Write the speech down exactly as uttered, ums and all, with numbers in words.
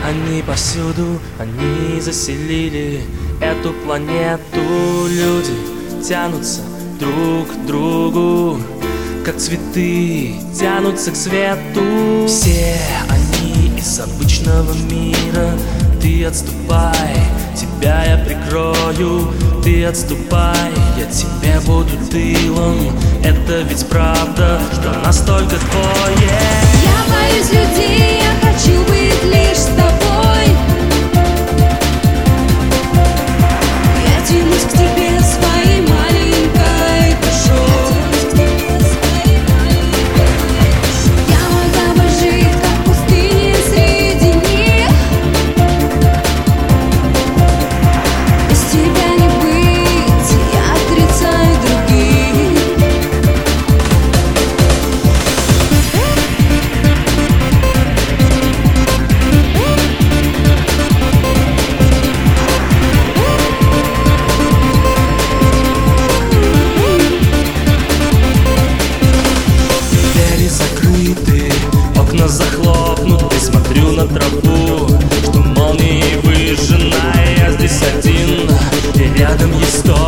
Они повсюду, они заселили эту планету. Люди тянутся друг к другу, как цветы тянутся к свету. Все они из обычного мира. Ты отступай, тебя я прикрою. Ты отступай, я тебе буду тылом. Это ведь правда, что нас только двое. Я боюсь людей, я хочу быть лишь с тобой. Я тянусь к тебе своей маленькой душой. Я могла бы жить, как пустыня среди них. Без тебя не быть, я отрицаю других. Закрыты, окна захлопнуты. Смотрю на траву, что молнией выжжена. Я здесь один, и рядом есть тот,